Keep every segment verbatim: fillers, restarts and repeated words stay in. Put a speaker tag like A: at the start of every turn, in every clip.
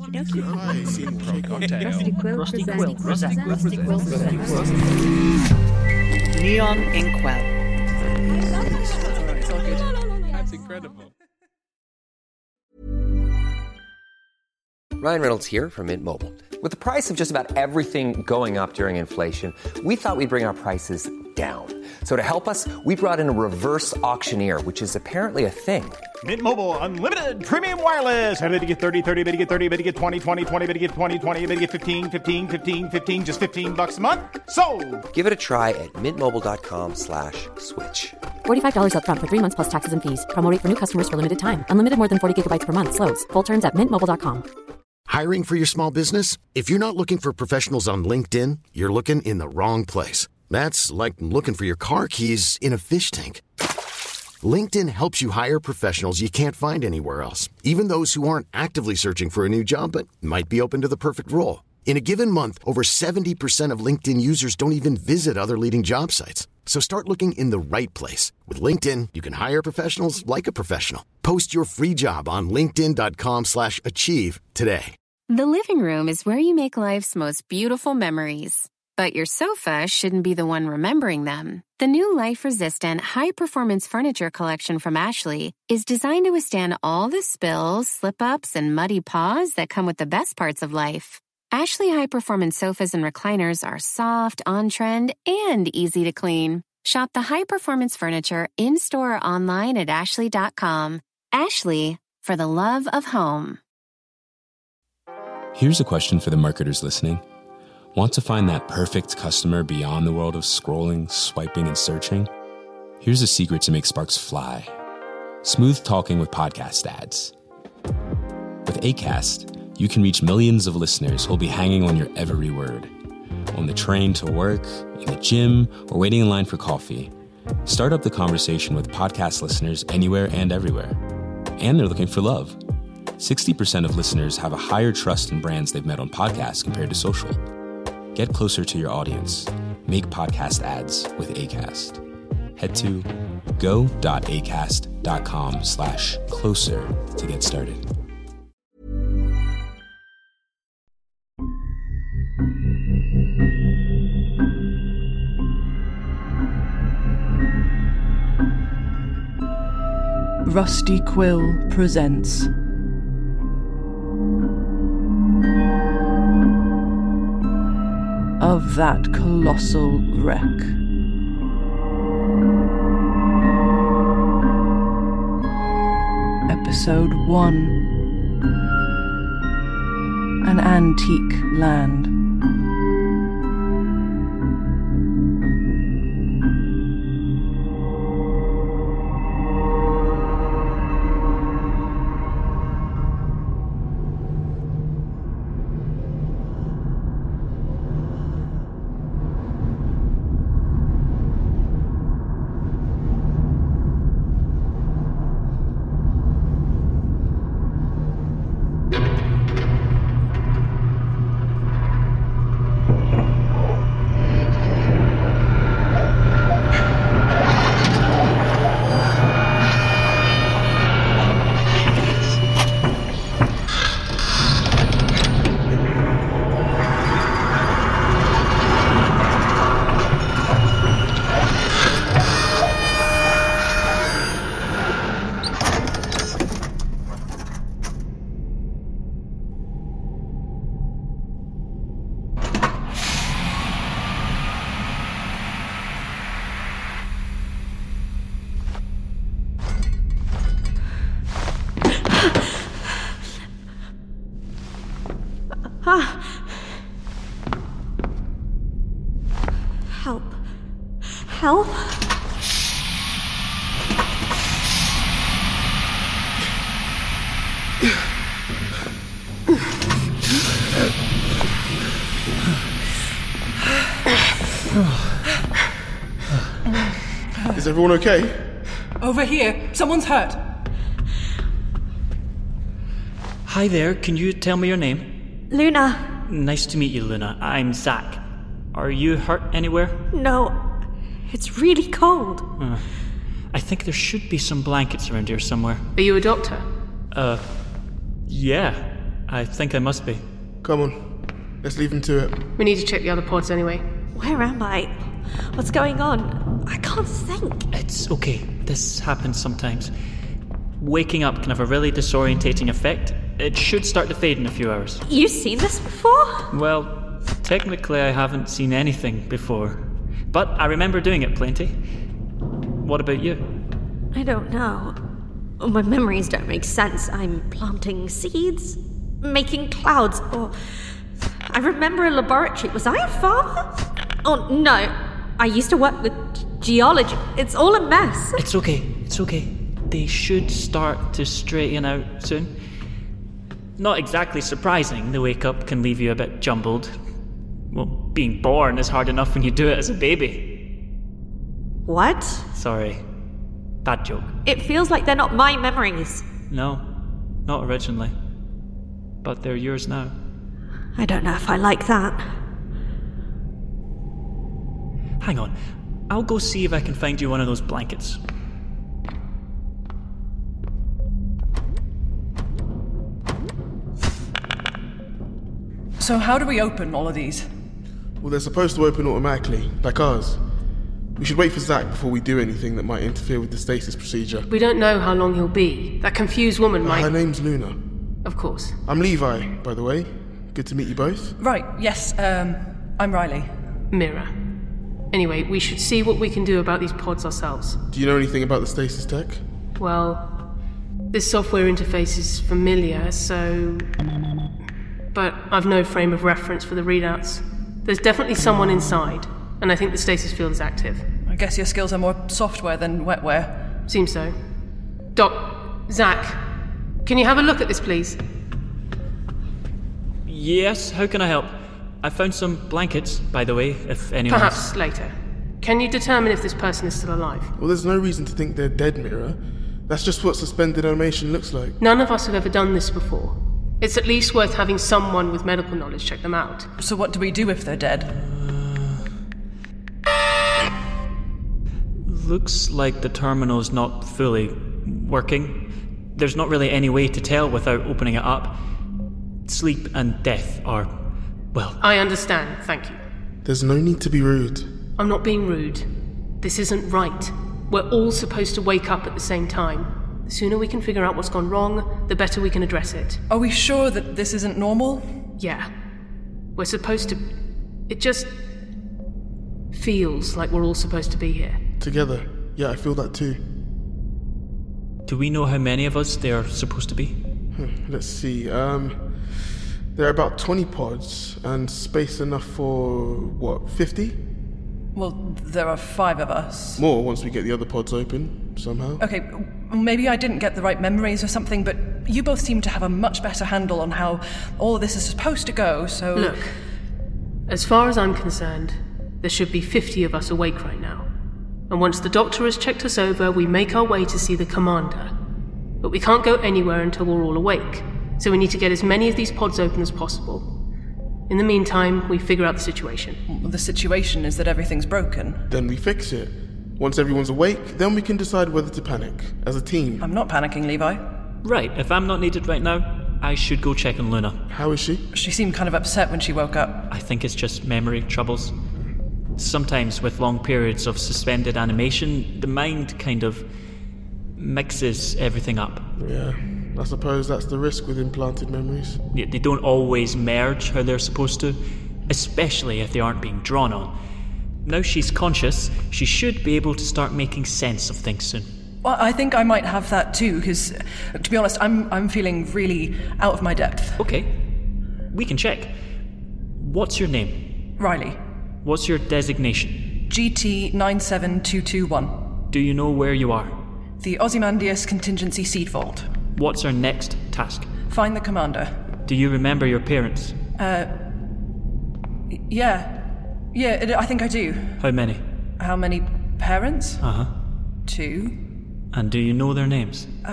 A: Okie dokie.
B: Rusty Quill
C: Rusty
B: presents.
C: Quill presents.
B: Rusty Quill presents.
C: Neon Inkwell.
D: It's all good. That's incredible.
E: Ryan Reynolds here from Mint Mobile. With the price of just about everything going up during inflation, we thought we'd bring our prices down. So to help us, we brought in a reverse auctioneer, which is apparently a thing.
F: Mint Mobile Unlimited Premium Wireless. How to get thirty, thirty, how to get thirty, how to get twenty, twenty, twenty, how to get twenty, twenty, how to get fifteen, fifteen, fifteen, fifteen, just fifteen bucks a month? Sold!
E: Give it a try at mintmobile.com slash switch.
G: forty-five dollars up front for three months plus taxes and fees. Promo rate for new customers for limited time. Unlimited more than forty gigabytes per month. Slows full terms at mint mobile dot com.
H: Hiring for your small business? If you're not looking for professionals on LinkedIn, you're looking in the wrong place. That's like looking for your car keys in a fish tank. LinkedIn helps you hire professionals you can't find anywhere else, even those who aren't actively searching for a new job but might be open to the perfect role. In a given month, over seventy percent of LinkedIn users don't even visit other leading job sites. So start looking in the right place. With LinkedIn, you can hire professionals like a professional. Post your free job on linkedin.com slash achieve today.
I: The living room is where you make life's most beautiful memories. But your sofa shouldn't be the one remembering them. The new life-resistant, high-performance furniture collection from Ashley is designed to withstand all the spills, slip-ups, and muddy paws that come with the best parts of life. Ashley high-performance sofas and recliners are soft, on-trend, and easy to clean. Shop the high-performance furniture in-store or online at ashley dot com. Ashley, for the love of home.
J: Here's a question for the marketers listening. Want to find that perfect customer beyond the world of scrolling, swiping, and searching? Here's a secret to make sparks fly. Smooth talking with podcast ads. With Acast, you can reach millions of listeners who'll be hanging on your every word. On the train to work, in the gym, or waiting in line for coffee. Start up the conversation with podcast listeners anywhere and everywhere. And they're looking for love. sixty percent of listeners have a higher trust in brands they've met on podcasts compared to social. Get closer to your audience. Make podcast ads with Acast. Head to go.acast.com slash closer to get started.
K: Rusty Quill presents Of That Colossal Wreck. Episode one. An Antique Land.
A: Help. Help?
L: Is everyone okay?
M: Over here. Someone's hurt.
C: Hi there, can you tell me your name?
A: Luna.
C: Nice to meet you, Luna. I'm Zach. Are you hurt anywhere?
A: No. It's really cold.
C: Uh, I think there should be some blankets around here somewhere.
M: Are you a doctor?
C: Uh, yeah. I think I must be.
L: Come on. Let's leave him to it.
N: We need to check the other pods anyway.
A: Where am I? What's going on? I can't think.
C: It's okay. This happens sometimes. Waking up can have a really disorientating effect. It should start to fade in a few hours.
A: You've seen this before?
C: Well, technically I haven't seen anything before. But I remember doing it plenty. What about you?
A: I don't know. My memories don't make sense. I'm planting seeds, making clouds, or... I remember a laboratory. Was I a farmer? Oh, no. I used to work with geology. It's all a mess.
C: It's okay. It's okay. They should start to straighten out soon. Not exactly surprising, the wake-up can leave you a bit jumbled. Well, being born is hard enough when you do it as a baby.
A: What?
C: Sorry. Bad joke.
A: It feels like they're not my memories.
C: No, not originally. But they're yours now.
A: I don't know if I like that.
C: Hang on. I'll go see if I can find you one of those blankets.
M: So how do we open all of these?
L: Well, they're supposed to open automatically, like ours. We should wait for Zach before we do anything that might interfere with the stasis procedure.
N: We don't know how long he'll be. That confused woman might...
L: Her name's Luna.
N: Of course.
L: I'm Levi, by the way. Good to meet you both.
M: Right, yes, um, I'm Riley.
N: Mira. Anyway, we should see what we can do about these pods ourselves.
L: Do you know anything about the stasis tech?
N: Well, this software interface is familiar, so... But I've no frame of reference for the readouts. There's definitely someone inside, and I think the stasis field is active.
M: I guess your skills are more software than wetware.
N: Seems so. Doc, Zach, can you have a look at this, please?
C: Yes, how can I help? I found some blankets, by the way, if anyone.
N: Perhaps later. Can you determine if this person is still alive?
L: Well, there's no reason to think they're dead, Mira. That's just what suspended animation looks like.
N: None of us have ever done this before. It's at least worth having someone with medical knowledge check them out.
M: So what do we do if they're dead?
C: Uh, looks like the terminal's not fully working. There's not really any way to tell without opening it up. Sleep and death are, well...
N: I understand, thank you.
L: There's no need to be rude.
N: I'm not being rude. This isn't right. We're all supposed to wake up at the same time. The sooner we can figure out what's gone wrong, the better we can address it.
M: Are we sure that this isn't normal?
N: Yeah. We're supposed to... It just... feels like we're all supposed to be here.
L: Together. Yeah, I feel that too.
C: Do we know how many of us there are supposed to be?
L: Hmm, let's see, um... there are about twenty pods, and space enough for, what, fifty?
M: Well, there are five of us.
L: More once we get the other pods open, somehow.
M: Okay, maybe I didn't get the right memories or something, but you both seem to have a much better handle on how all of this is supposed to go, so...
N: Look, as far as I'm concerned, there should be fifty of us awake right now. And once the doctor has checked us over, we make our way to see the commander. But we can't go anywhere until we're all awake, so we need to get as many of these pods open as possible. In the meantime, we figure out the situation.
M: The situation is that everything's broken.
L: Then we fix it. Once everyone's awake, then we can decide whether to panic, as a team.
M: I'm not panicking, Levi.
C: Right, if I'm not needed right now, I should go check on Luna.
L: How is she?
M: She seemed kind of upset when she woke up.
C: I think it's just memory troubles. Sometimes with long periods of suspended animation, the mind kind of mixes everything up.
L: Yeah, I suppose that's the risk with implanted memories.
C: Yeah, they don't always merge how they're supposed to, especially if they aren't being drawn on. Now she's conscious, she should be able to start making sense of things soon.
M: Well, I think I might have that too, because, to be honest, I'm I'm feeling really out of my depth.
C: Okay, we can check. What's your name?
M: Riley.
C: What's your designation?
M: G T nine seven two two one.
C: Do you know where you are?
M: The Ozymandias Contingency Seed Vault.
C: What's our next task?
M: Find the commander.
C: Do you remember your parents?
M: Uh... Yeah. Yeah, I think I do.
C: How many?
M: How many parents?
C: Uh-huh.
M: Two.
C: And do you know their names?
M: Uh,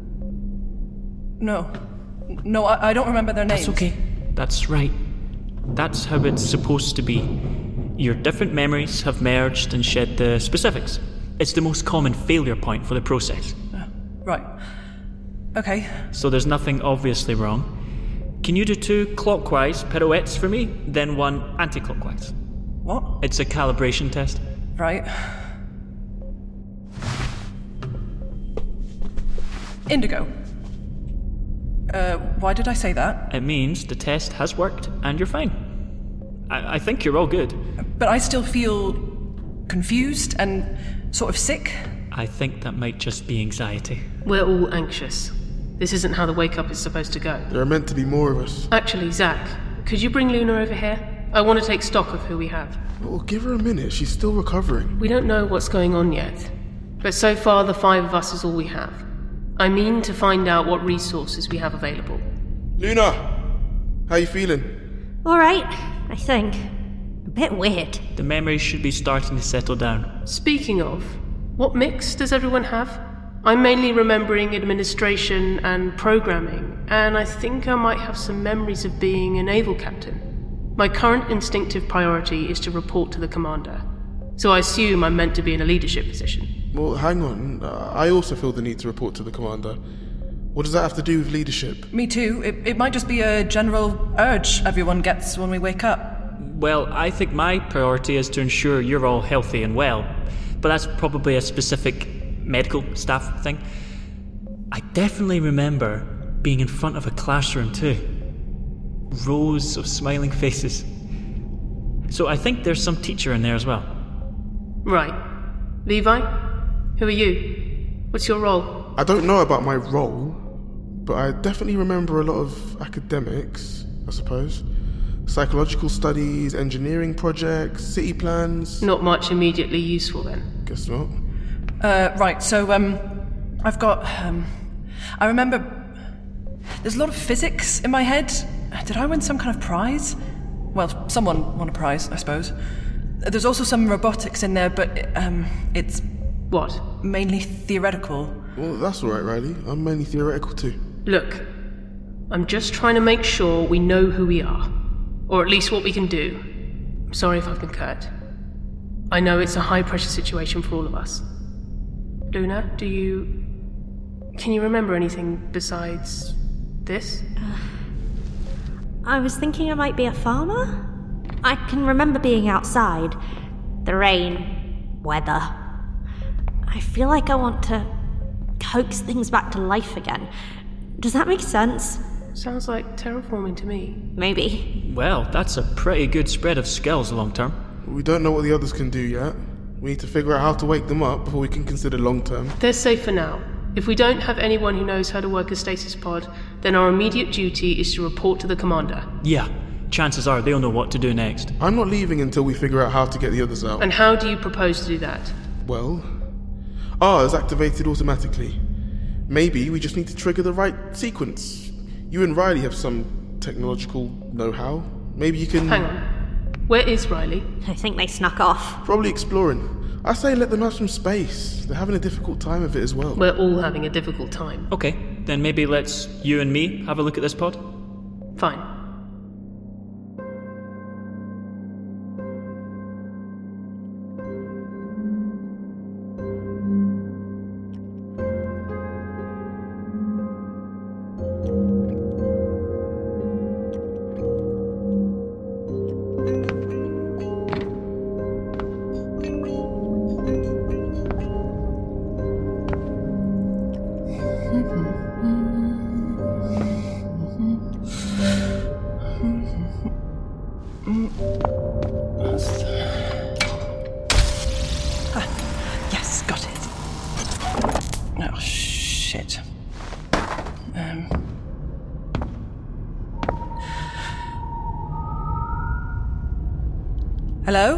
M: no. No, I, I don't remember their names.
C: That's okay. That's right. That's how it's supposed to be. Your different memories have merged and shed the specifics. It's the most common failure point for the process.
M: Uh, right. Okay.
C: So there's nothing obviously wrong. Can you do two clockwise pirouettes for me, then one anti-clockwise?
M: What?
C: It's a calibration test.
M: Right. Indigo. Uh, why did I say that?
C: It means the test has worked and you're fine. I, I think you're all good.
M: But I still feel confused and sort of sick.
C: I think that might just be anxiety.
N: We're all anxious. This isn't how the wake-up is supposed to go.
L: There are meant to be more of us.
N: Actually, Zach, could you bring Luna over here? I want to take stock of who we have.
L: Well, give her a minute. She's still recovering.
N: We don't know what's going on yet. But so far, the five of us is all we have. I mean to find out what resources we have available.
L: Luna! How you feeling?
A: Alright, I think. A bit weird.
C: The memories should be starting to settle down.
N: Speaking of, what mix does everyone have? I'm mainly remembering administration and programming, and I think I might have some memories of being a naval captain. My current instinctive priority is to report to the commander, so I assume I'm meant to be in a leadership position.
L: Well, hang on. Uh, I also feel the need to report to the commander. What does that have to do with leadership?
M: Me too. It, it might just be a general urge everyone gets when we wake up.
C: Well, I think my priority is to ensure you're all healthy and well, but that's probably a specific medical staff thing. I definitely remember being in front of a classroom too. Rows of smiling faces. So I think there's some teacher in there as well.
N: Right. Levi? Who are you? What's your role?
L: I don't know about my role, but I definitely remember a lot of academics, I suppose. Psychological studies, engineering projects, city plans.
N: Not much immediately useful then.
L: Guess not.
M: Uh, right, so, um, I've got, um, I remember there's a lot of physics in my head. Did I win some kind of prize? Well, someone won a prize, I suppose. There's also some robotics in there, but, um, it's...
N: What?
M: Mainly theoretical.
L: Well, that's alright, Riley. I'm mainly theoretical too.
N: Look, I'm just trying to make sure we know who we are. Or at least what we can do. I'm sorry if I've been curt. I know it's a high-pressure situation for all of us. Luna, do you... Can you remember anything besides this?
A: Uh, I was thinking I might be a farmer. I can remember being outside. The rain, weather. I feel like I want to coax things back to life again. Does that make sense?
N: Sounds like terraforming to me.
A: Maybe.
C: Well, that's a pretty good spread of skills long term.
L: We don't know what the others can do yet. We need to figure out how to wake them up before we can consider long term.
N: They're safe for now. If we don't have anyone who knows how to work a stasis pod, then our immediate duty is to report to the commander.
C: Yeah, chances are they'll know what to do next.
L: I'm not leaving until we figure out how to get the others out.
N: And how do you propose to do that?
L: Well, R is activated automatically. Maybe we just need to trigger the right sequence. You and Riley have some technological know-how. Maybe you can...
N: Hang on. Where is Riley?
A: I think they snuck off.
L: Probably exploring. I say let them have some space. They're having a difficult time of it as well.
N: We're all having a difficult time.
C: Okay, then maybe let's you and me have a look at this pod?
N: Fine.
M: Yes, got it. Oh, shit. Um... Hello?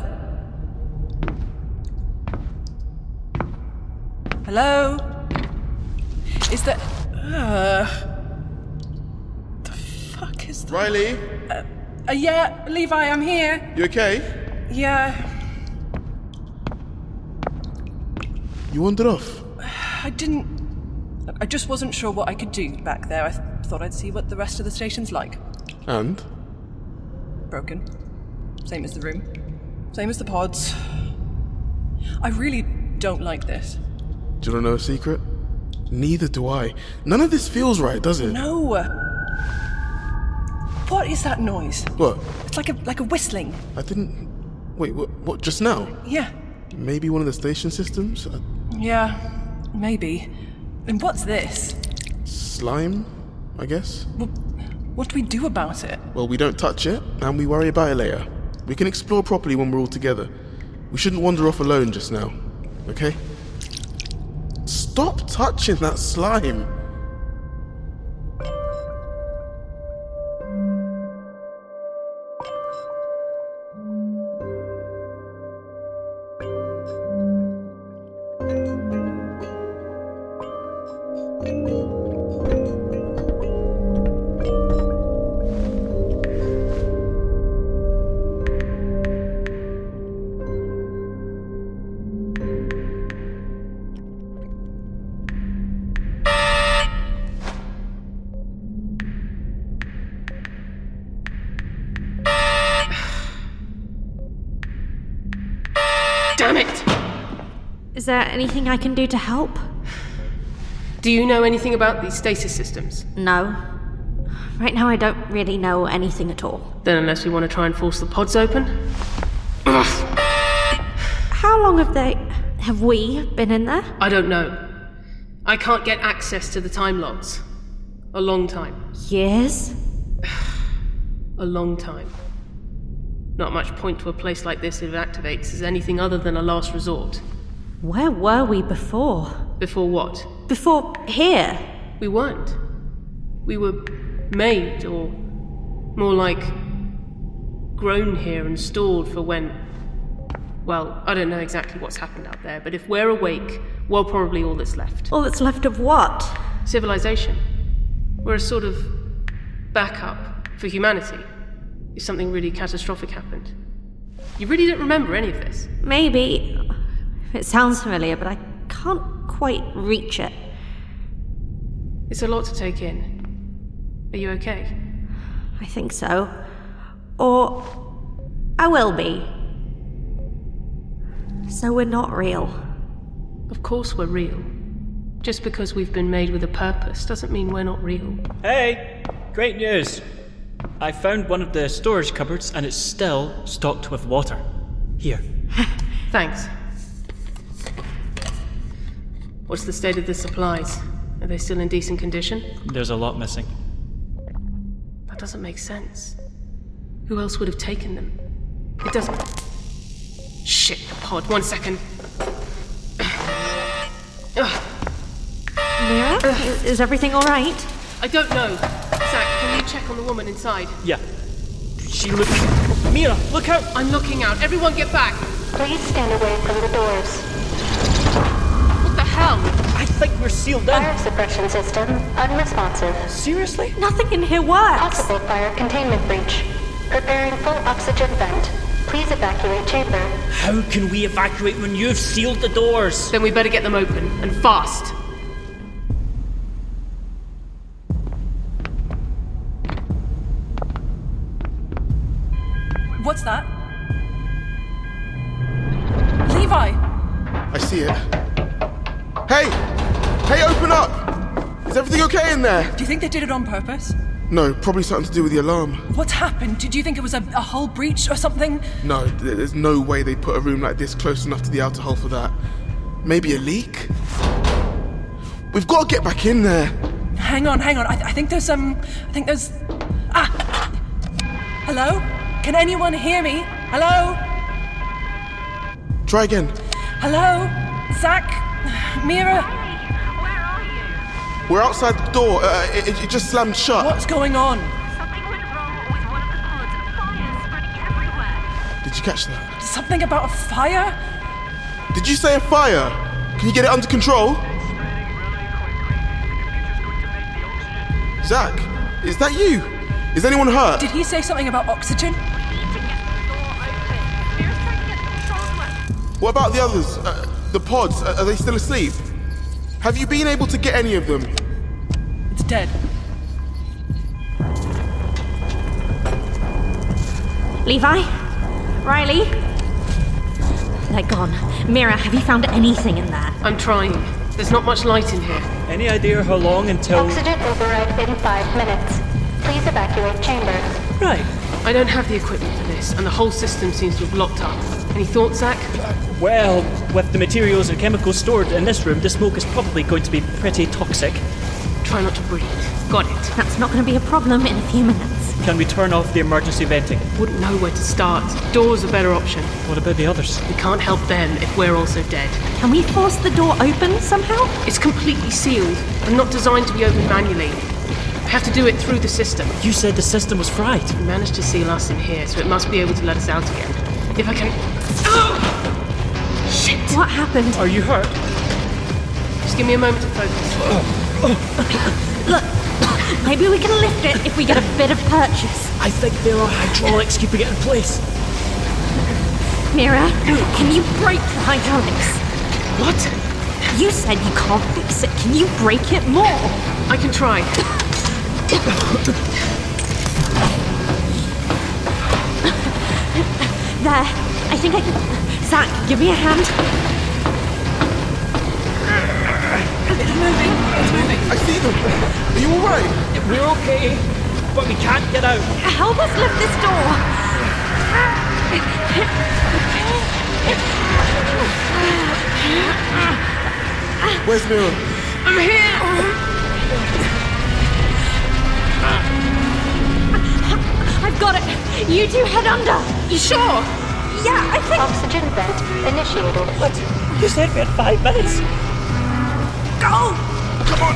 M: Hello? Is that... Uh... The fuck is that?
L: Riley?
M: Uh, uh, yeah, Levi, I'm here.
L: You okay?
M: Yeah.
L: You wandered off?
M: I didn't... I just wasn't sure what I could do back there. I th- thought I'd see what the rest of the station's like.
L: And?
M: Broken. Same as the room. Same as the pods. I really don't like this.
L: Do you want to know a secret? Neither do I. None of this feels right, does it?
M: No! What is that noise?
L: What?
M: It's like a like a whistling.
L: I didn't... Wait, what, what just now?
M: Yeah.
L: Maybe one of the station systems? Uh,
M: Yeah, maybe. And what's this?
L: slime, I guess?
M: Well, what do we do about it?
L: Well, we don't touch it, and we worry about it later. We can explore properly when we're all together. We shouldn't wander off alone just now, okay? Stop touching that slime!
N: Damn it!
A: Is there anything I can do to help?
N: Do you know anything about these stasis systems?
A: No. Right now I don't really know anything at all.
N: Then unless we want to try and force the pods open?
A: How long have they... have we been in there?
N: I don't know. I can't get access to the time logs. A long time.
A: Years?
N: A long time. Not much point to a place like this if it activates as anything other than a last resort.
A: Where were we before?
N: Before what?
A: Before here?
N: We weren't. We were made, or more like grown here and stored for when... Well, I don't know exactly what's happened out there, but if we're awake, we're probably all that's left.
A: All that's left of what?
N: Civilization. We're a sort of backup for humanity if something really catastrophic happened. You really don't remember any of this?
A: Maybe. It sounds familiar, but I can't quite reach it.
N: It's a lot to take in. Are you okay?
A: I think so. Or I will be. So we're not real.
N: Of course we're real. Just because we've been made with a purpose doesn't mean we're not real.
C: Hey! Great news! I found one of the storage cupboards and it's still stocked with water. Here.
N: Thanks. What's the state of the supplies? Are they still in decent condition?
C: There's a lot missing.
N: That doesn't make sense. Who else would have taken them? It doesn't... Shit, the pod. One second.
A: Mira? Is, is everything alright?
N: I don't know. Zach, can you check on the woman inside?
C: Yeah. She looks... Mira, look out!
N: I'm looking out. Everyone get back!
O: Please stand away from the doors.
N: What the hell?
C: I think we're sealed in.
O: Fire suppression system unresponsive.
C: Seriously?
A: Nothing in here works.
O: Possible fire containment breach. Preparing full oxygen vent. Please evacuate chamber.
C: How can we evacuate when you've sealed the doors?
N: Then we better get them open, and fast.
M: What's that? Levi!
L: I see it. Hey! Hey, open up! Is everything okay in there?
M: Do you think they did it on purpose?
L: No, probably something to do with the alarm.
M: What's happened? Did you think it was a, a hull breach or something?
L: No, th- there's no way they'd put a room like this close enough to the outer hull for that. Maybe a leak? We've got to get back in there.
M: Hang on, hang on. I, th- I think there's um. I think there's. Ah! Hello? Can anyone hear me? Hello?
L: Try again.
M: Hello? Zach? Mira?
O: Where are you?
L: We're outside the door. Uh, it, it just slammed shut.
M: What's going on?
O: Something went wrong with one of the pods. Fire spreading everywhere.
L: Did you catch that?
M: Something about a fire?
L: Did you say a fire? Can you get it under control? Zach, is that you? Is anyone hurt?
M: Did he say something about oxygen?
L: What about the others? Uh, the pods? Uh, are they still asleep? Have you been able to get any of them?
M: It's dead.
A: Levi? Riley? They're gone. Mira, have you found anything in there?
N: I'm trying. There's not much light in here.
C: Any idea how long until...
O: Oxygen override in five minutes. Please evacuate chambers.
C: Right.
N: I don't have the equipment for this, and the whole system seems to have locked up. Any thoughts, Zach?
C: Well, with the materials and chemicals stored in this room, the smoke is probably going to be pretty toxic.
N: Try not to breathe. Got it.
A: That's not going to be a problem in a few minutes.
C: Can we turn off the emergency venting?
N: Wouldn't know where to start. Door's a better option.
C: What about the others?
N: We can't help them if we're also dead.
A: Can we force the door open somehow?
N: It's completely sealed and not designed to be opened manually. I have to do it through the system.
C: You said the system was fried.
N: We managed to seal us in here, so it must be able to let us out again. If I can... Oh! Shit!
A: What happened?
C: Are you hurt?
N: Just give me a moment to focus.
A: Look, maybe we can lift it if we get a bit of purchase.
C: I think there are hydraulics keeping it in place.
A: Mira, can you break the hydraulics?
N: What?
A: You said you can't fix it. Can you break it more?
N: I can try.
A: There. I think I can... Zach, give me a hand.
M: It's moving. It's moving.
L: I see them. Are you alright?
C: We're okay, but we can't get out.
A: Help us lift this door.
L: Where's Mira?
N: I'm here.
A: I've got it. You two head under.
N: You sure?
A: Yeah, I think...
O: Oxygen vent initiated.
C: What? You said we had five minutes.
A: Go!
L: Come on!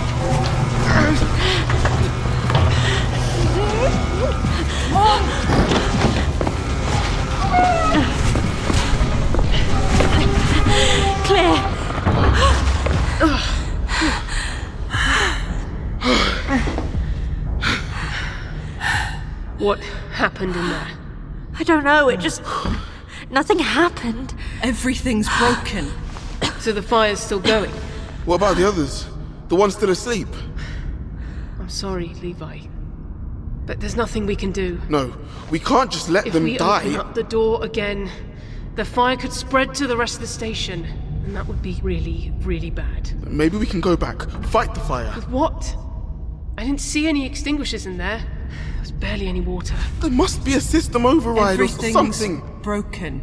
A: Clear.
N: What happened in there?
A: I don't know, it just... Nothing happened.
M: Everything's broken.
N: So the fire's still going?
L: What about the others? The ones still asleep?
N: I'm sorry, Levi. But there's nothing we can do.
L: No, we can't just let
N: if
L: them
N: we
L: die.
N: Open up the door again, the fire could spread to the rest of the station. And that would be really, really bad.
L: Maybe we can go back, fight the fire.
N: With what? I didn't see any extinguishers in there. There's barely any water.
L: There must be a system override or something.
M: Broken.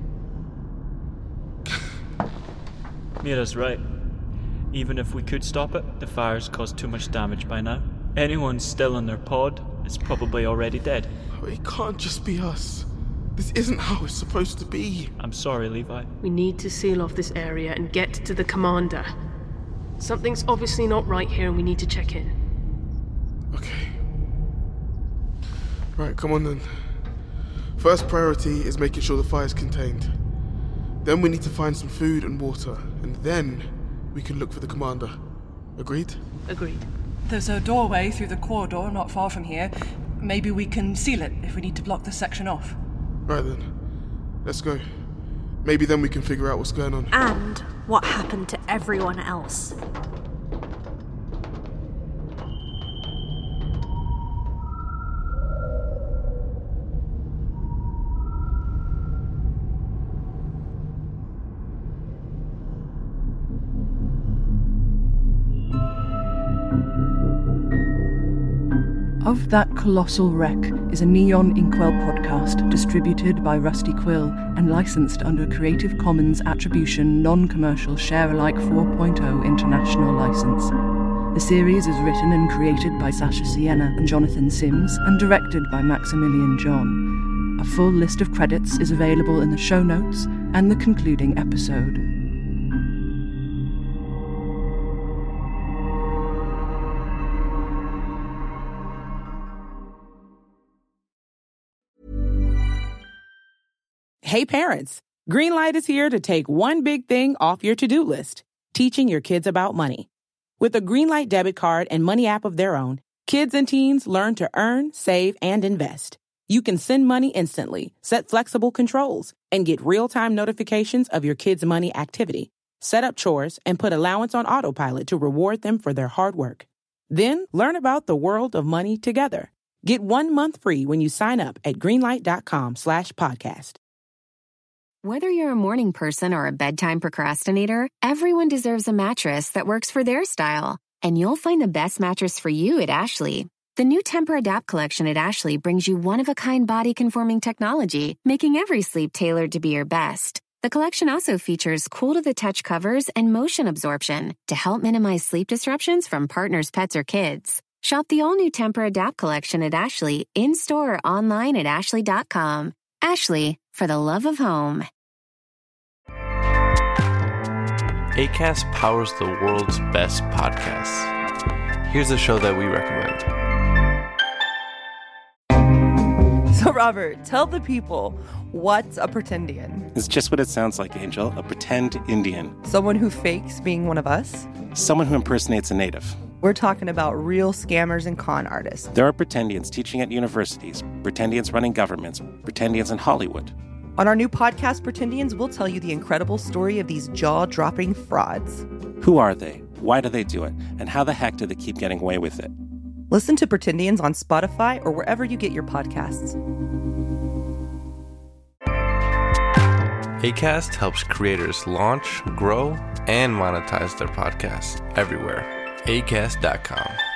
C: Mira's right. Even if we could stop it, the fire's caused too much damage by now. Anyone still in their pod is probably already dead.
L: It can't just be us. This isn't how it's supposed to be.
C: I'm sorry, Levi.
N: We need to seal off this area and get to the commander. Something's obviously not right here and we need to check in.
L: Okay. Right, come on then. First priority is making sure the fire's contained. Then we need to find some food and water, and then we can look for the commander. Agreed?
N: Agreed.
M: There's a doorway through the corridor not far from here. Maybe we can seal it if we need to block this section off.
L: Right then. Let's go. Maybe then we can figure out what's going on.
A: And what happened to everyone else.
K: Of That Colossal Wreck is a Neon Inkwell podcast distributed by Rusty Quill and licensed under Creative Commons Attribution Non-Commercial Share-alike four point oh International License. The series is written and created by Sasha Sienna and Jonathan Sims and directed by Maximilian John. A full list of credits is available in the show notes and the concluding episode.
P: Hey parents, Greenlight is here to take one big thing off your to-do list, teaching your kids about money. With a Greenlight debit card and money app of their own, kids and teens learn to earn, save, and invest. You can send money instantly, set flexible controls, and get real-time notifications of your kids' money activity. Set up chores and put allowance on autopilot to reward them for their hard work. Then learn about the world of money together. Get one month free when you sign up at greenlight.com slash podcast.
I: Whether you're a morning person or a bedtime procrastinator, everyone deserves a mattress that works for their style. And you'll find the best mattress for you at Ashley. The new Temper-Adapt collection at Ashley brings you one-of-a-kind body-conforming technology, making every sleep tailored to be your best. The collection also features cool-to-the-touch covers and motion absorption to help minimize sleep disruptions from partners, pets, or kids. Shop the all-new Temper-Adapt collection at Ashley, in-store or online at ashley dot com. Ashley, for the love of home.
Q: Acast powers the world's best podcasts. Here's a show that we recommend.
R: So, Robert, tell the people, what's a pretendian?
S: It's just what it sounds like, Angel. A pretend Indian.
R: Someone who fakes being one of us?
S: Someone who impersonates a native.
R: We're talking about real scammers and con artists.
S: There are pretendians teaching at universities, pretendians running governments, pretendians in Hollywood.
R: On our new podcast, Pretendians, we'll tell you the incredible story of these jaw-dropping frauds.
S: Who are they? Why do they do it? And how the heck do they keep getting away with it?
R: Listen to Pretendians on Spotify or wherever you get your podcasts.
Q: Acast helps creators launch, grow, and monetize their podcasts everywhere. acast dot com.